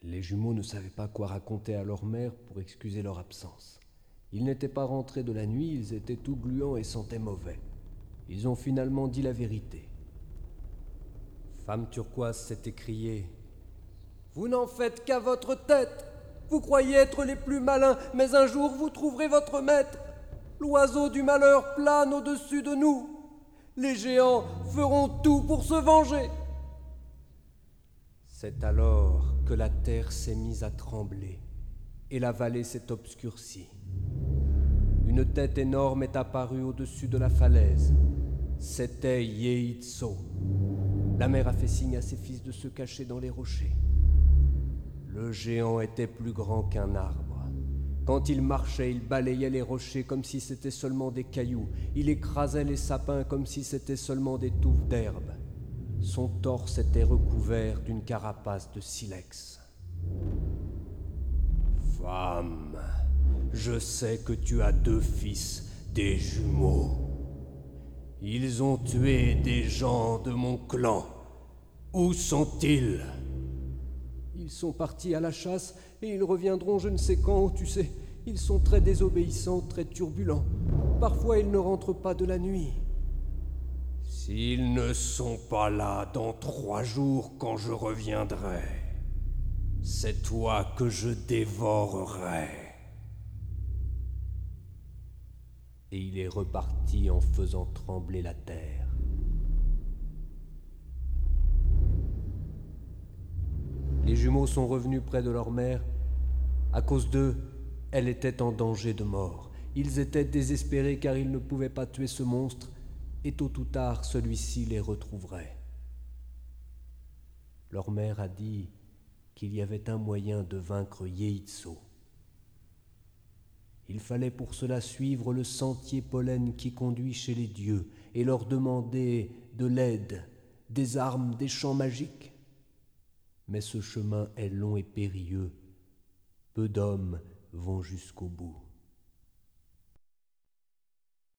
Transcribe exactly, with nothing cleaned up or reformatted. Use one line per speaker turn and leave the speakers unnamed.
Les jumeaux ne savaient pas quoi raconter à leur mère pour excuser leur absence. Ils n'étaient pas rentrés de la nuit, ils étaient tout gluants et sentaient mauvais. Ils ont finalement dit la vérité. Femme turquoise s'est écriée: « Vous n'en faites qu'à votre tête. Vous croyez être les plus malins, mais un jour vous trouverez votre maître. L'oiseau du malheur plane au-dessus de nous. Les géants feront tout pour se venger. » C'est alors que la terre s'est mise à trembler et la vallée s'est obscurcie. Une tête énorme est apparue au-dessus de la falaise. C'était Yeitso. La mère a fait signe à ses fils de se cacher dans les rochers. Le géant était plus grand qu'un arbre. Quand il marchait, il balayait les rochers comme si c'était seulement des cailloux. Il écrasait les sapins comme si c'était seulement des touffes d'herbe. Son torse était recouvert d'une carapace de silex. « Femme, je sais que tu as deux fils, des jumeaux. Ils ont tué des gens de mon clan. Où sont-ils » ? « Ils sont partis à la chasse et ils reviendront je ne sais quand, tu sais. Ils sont très désobéissants, très turbulents. Parfois ils ne rentrent pas de la nuit. » « S'ils ne sont pas là dans trois jours quand je reviendrai, c'est toi que je dévorerai. » Et il est reparti en faisant trembler la terre. Les jumeaux sont revenus près de leur mère. À cause d'eux, elle était en danger de mort. Ils étaient désespérés car ils ne pouvaient pas tuer ce monstre, et tôt ou tard, celui-ci les retrouverait. Leur mère a dit qu'il y avait un moyen de vaincre Yeitso. Il fallait pour cela suivre le sentier pollen qui conduit chez les dieux et leur demander de l'aide, des armes, des chants magiques. Mais ce chemin est long et périlleux. Peu d'hommes vont jusqu'au bout.